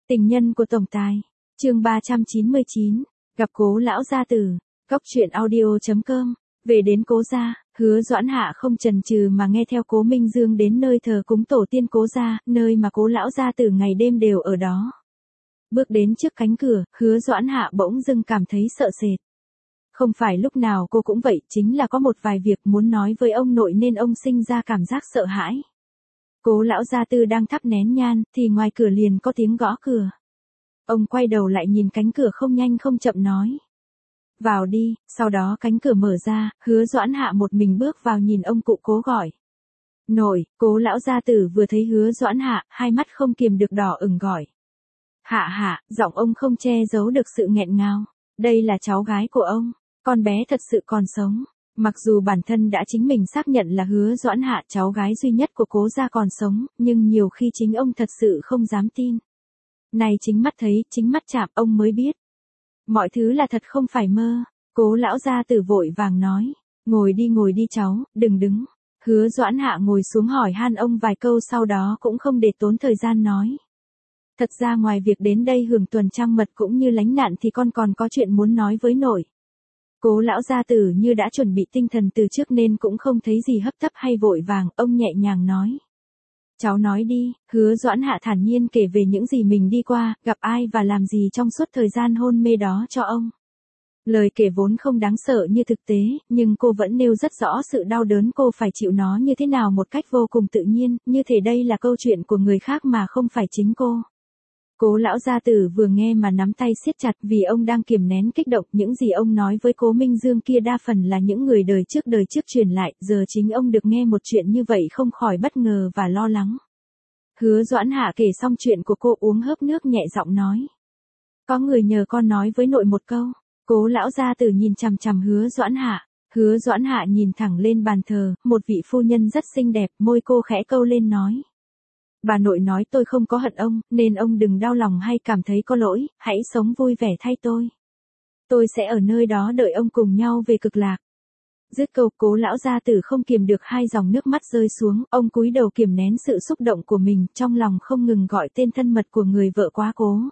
Tình nhân của tổng tài. Chương 399, gặp Cố lão gia tử. Góc truyện audio.com. Về đến Cố gia, Hứa Doãn Hạ không chần chừ mà nghe theo Cố Minh Dương đến nơi thờ cúng tổ tiên Cố gia, nơi mà Cố lão gia tử ngày đêm đều ở đó. Bước đến trước cánh cửa, Hứa Doãn Hạ bỗng dưng cảm thấy sợ sệt. Không phải lúc nào cô cũng vậy, chính là có một vài việc muốn nói với ông nội nên ông sinh ra cảm giác sợ hãi. Cố lão gia tử đang thắp nén nhang, thì ngoài cửa liền có tiếng gõ cửa. Ông quay đầu lại nhìn cánh cửa không nhanh không chậm nói. Vào đi, sau đó cánh cửa mở ra, Hứa Doãn Hạ một mình bước vào nhìn ông cụ Cố gọi. Nội, Cố lão gia tử vừa thấy Hứa Doãn Hạ, hai mắt không kiềm được đỏ ửng gọi. Hạ hạ, giọng ông không che giấu được sự nghẹn ngào. Đây là cháu gái của ông, con bé thật sự còn sống. Mặc dù bản thân đã chính mình xác nhận là Hứa Doãn Hạ cháu gái duy nhất của Cố gia còn sống, nhưng nhiều khi chính ông thật sự không dám tin. Này chính mắt thấy, chính mắt chạm ông mới biết. Mọi thứ là thật không phải mơ. Cố lão gia tử vội vàng nói. Ngồi đi cháu, đừng đứng. Hứa Doãn Hạ ngồi xuống hỏi han ông vài câu sau đó cũng không để tốn thời gian nói. Thật ra ngoài việc đến đây hưởng tuần trăng mật cũng như lánh nạn thì con còn có chuyện muốn nói với nội. Cố lão gia tử như đã chuẩn bị tinh thần từ trước nên cũng không thấy gì hấp tấp hay vội vàng, ông nhẹ nhàng nói. Cháu nói đi. Hứa Doãn Hạ thản nhiên kể về những gì mình đi qua, gặp ai và làm gì trong suốt thời gian hôn mê đó cho ông. Lời kể vốn không đáng sợ như thực tế, nhưng cô vẫn nêu rất rõ sự đau đớn cô phải chịu nó như thế nào một cách vô cùng tự nhiên, như thể đây là câu chuyện của người khác mà không phải chính cô. Cố lão gia tử vừa nghe mà nắm tay siết chặt vì ông đang kiềm nén kích động, những gì ông nói với Cố Minh Dương kia đa phần là những người đời trước truyền lại, giờ chính ông được nghe một chuyện như vậy không khỏi bất ngờ và lo lắng. Hứa Doãn Hạ kể xong chuyện của cô uống hớp nước nhẹ giọng nói. Có người nhờ con nói với nội một câu. Cố lão gia tử nhìn chằm chằm Hứa Doãn Hạ. Hứa Doãn Hạ nhìn thẳng lên bàn thờ, một vị phu nhân rất xinh đẹp, môi cô khẽ câu lên nói. Bà nội nói tôi không có hận ông, nên ông đừng đau lòng hay cảm thấy có lỗi, hãy sống vui vẻ thay tôi. Tôi sẽ ở nơi đó đợi ông cùng nhau về cực lạc. Dứt câu, Cố lão gia tử không kiềm được hai dòng nước mắt rơi xuống, ông cúi đầu kiềm nén sự xúc động của mình, trong lòng không ngừng gọi tên thân mật của người vợ quá cố.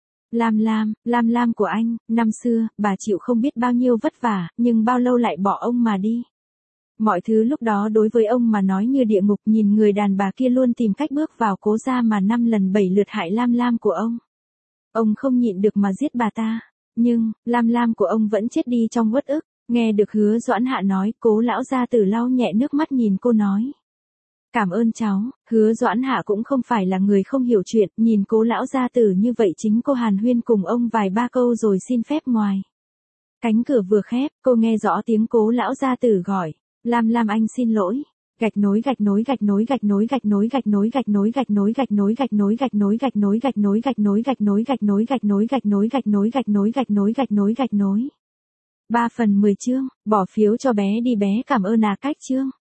Lam Lam của anh, năm xưa, bà chịu không biết bao nhiêu vất vả, nhưng bao lâu lại bỏ ông mà đi. Mọi thứ lúc đó đối với ông mà nói như địa ngục, nhìn người đàn bà kia luôn tìm cách bước vào Cố gia mà 5 lần 7 lượt hại Lam của ông. Ông không nhịn được mà giết bà ta, nhưng, Lam của ông vẫn chết đi trong uất ức. Nghe được Hứa Doãn Hạ nói, Cố lão gia tử lau nhẹ nước mắt nhìn cô nói. Cảm ơn cháu. Hứa Doãn Hạ cũng không phải là người không hiểu chuyện, nhìn Cố lão gia tử như vậy chính cô hàn huyên cùng ông vài ba câu rồi xin phép ngoài. Cánh cửa vừa khép, cô nghe rõ tiếng Cố lão gia tử gọi. Lam anh xin lỗi. Gạch nối chương. Bỏ phiếu cho bé đi bé, cảm ơn cách chương.